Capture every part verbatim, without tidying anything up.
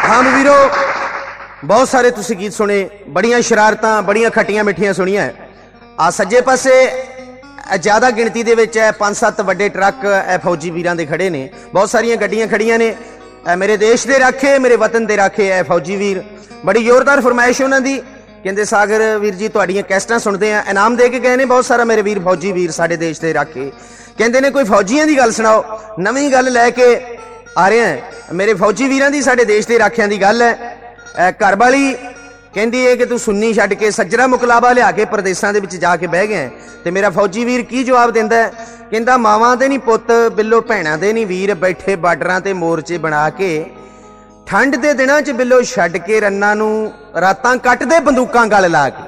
हाँ वीरो, बहुत सारे तुसीं गीत सुने, बड़ियां शरारतां, बड़ियां खट्टियां मिठियां सुनियां। आ सज्जे पासे ज़्यादा गिणती दे विच पांच सत्त वड्डे ट्रक फौजी वीरां दे खड़े ने, बहुत सारियां गड्डियां खड़ियां ने। मेरे देश दे राखे, मेरे वतन दे राखे है फौजी वीर। बड़ी जोरदार फरमाइश उन्हां दी, कहंदे सागर वीर जी तुहाडीआं कैसटां सुणदे आ, इनाम दे के गए ने बहुत सारा मेरे वीर फौजी वीर साडे देश दे राखे। कहंदे ने कोई फौजियां दी गल सुणाओ, नवीं गल लैके आ रहे हैं। मेरे फौजी वीरां दी साडे देश दे राखियां दी गल है। घर वाली कहती है कि तू सुन्नी छड्ड के सज्जरा मुकलाबा लिया के परदेसां दे विच जाके बह गया। ते मेरा फौजी वीर की जवाब दिंदा है, कहंदा मावां दे नहीं पुत्त बिल्लो भैणां दे नहीं वीर बैठे बार्डरां ते मोर्चे बना के ठंड दे दिनां च बिल्लो छड्ड के रन्नां नूं रातां कट्टदे बंदूकां गल ला के।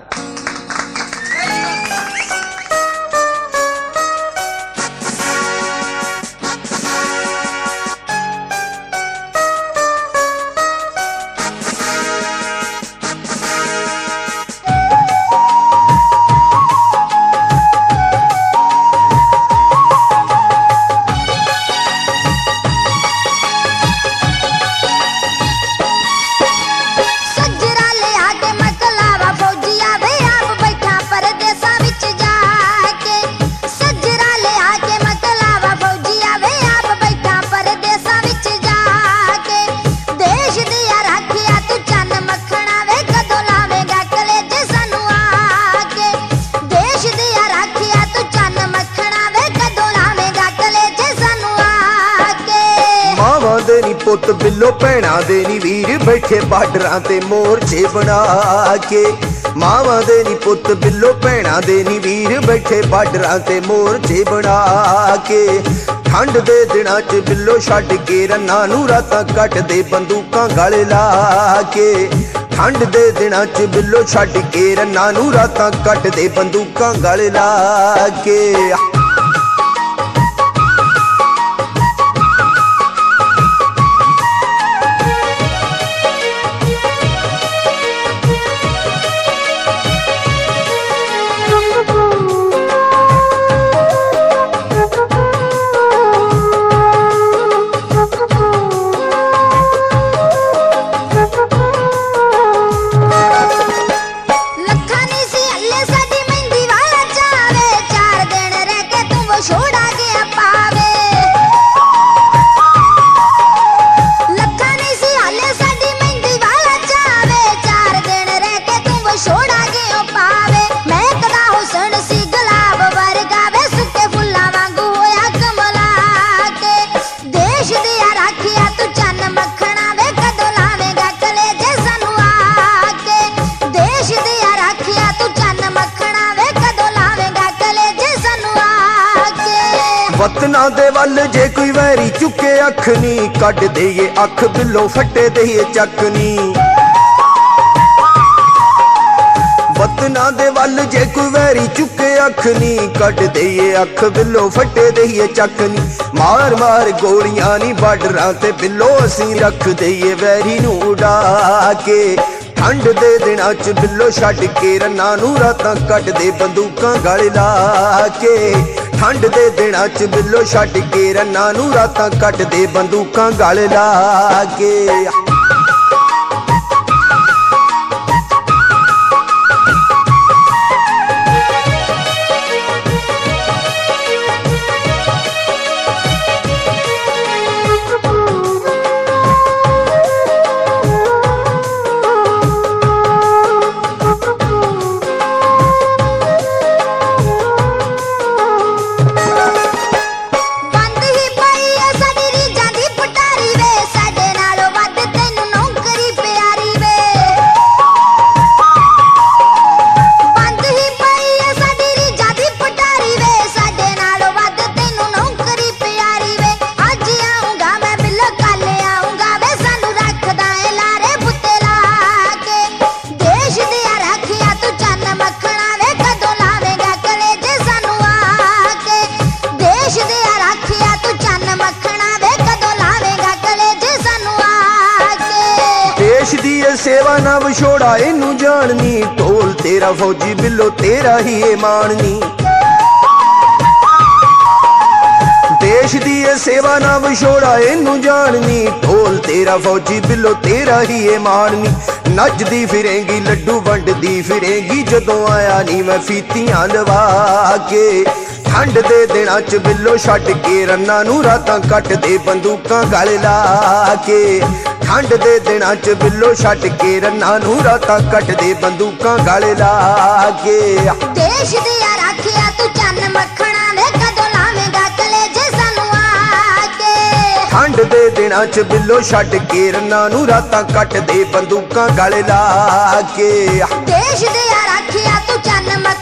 पुत बिल्लो भैणां दे नी वीर बैठे बार्डरां ते मोर्चे बना के। मावां दे नी पुत बिल्लो भैणां दे नी वीर बैठे बार्डरां ते मोर्चे बना के। ठंड दे दिनां च बिल्लो छड्ड के रन्नां नूं रातां कट्टदे बंदूकां गल ला के। ठंड दे दिनां च बिल्लो छड्ड के रन्नां नूं रातां कट्टदे बंदूकां गल ला के। वतना दे वल जे कोई वैरी चुके अख नी कट दे ये अख बिल्लो फटे दे ये चकनी। वतना दे वल जे कोई वैरी चुके अख नी कट दे ये अख बिल्लो फटे दे ये चकनी। मार मार गोलियां नी बार्डरां ते बिल्लो असीं रख दे ये वैरी नूं उड़ा के। ठंड दे दिनां च बिल्लो छड्ड के रन्नां नूं रातां कट्टदे बंदूकां गल ला के। ठंड दे दिनां च बिल्लो छड्ड के रन्नां नूं रातां कट्टदे बंदूकां गल ला के। सेवा ना विछोड़ा इनू जाननी, ढोल तेरा फौजी बिल्लो तेरा ही माननी। देश देश दी ये सेवा ना विछोड़ा इनू जाननी, ढोल तेरा फौजी बिलो तेरा ही ये मारनी। नचदी फिरेंगी लड्डू वंडदी फिरेंगी, जदों आया नी मैं फीतियां लवा के। ठंड दे दिनां च बिलो छड्ड के रन्ना नू, रातां कट दे बंदूकां गल ला के। ठंड दे दिनां च बिलो छड्ड के रन्ना नू, रातां कट दे बंदूकां गल ला के। देश दिया राखिया तू चन्न मखना वे, कदों लावेंगा कलेजे सानू आके। ठंड दे दिनां च बिलो छड्ड के रन्ना नू, रातां कट दे बंदूकां गल ला के। देश दिया राखिया तू चन्न